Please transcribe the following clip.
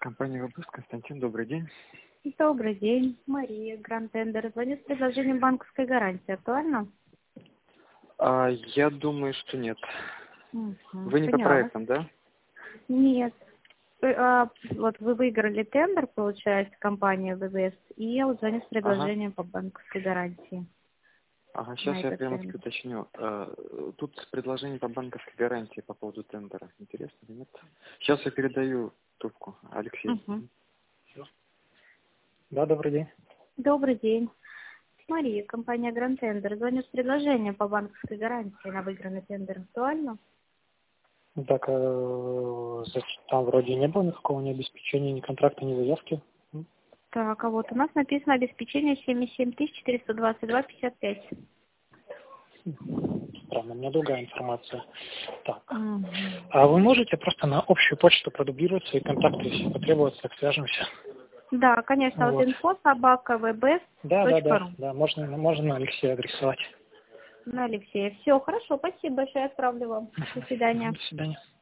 Компания «Выпуск». Константин, добрый день. Добрый день, Мария, Гранд Тендер. Звоню с предложением банковской гарантии. Актуально? Я думаю, что нет. Вы не по Поняла. проектам, да? Нет. Вот вы выиграли тендер, получается, компания ВВС, и я вот звоню с предложением по банковской гарантии. Ага, сейчас на я этот прямо тендер. уточню. Тут предложение по банковской гарантии по поводу тендера. Интересно или нет? Сейчас я передаю трубку. Алексей. Мгм. Да, добрый день. Добрый день. Мария, компания Гранд Тендер. Звоню с предложением по банковской гарантии на выигранный тендер. Актуально? Так, там вроде не было никакого ни обеспечения, ни контракта, ни заявки. Так, а вот у нас написано обеспечение 77 422,55. Странно, у меня другая информация. Так, Мгм. а вы можете просто на общую почту продублировать свои контакты, если потребуется, так свяжемся. Да, конечно, вот Вот. info@vbs.ru. Да, можно на Алексея адресовать. На Алексея. Все, хорошо, спасибо большое, отправлю вам. До свидания. До свидания.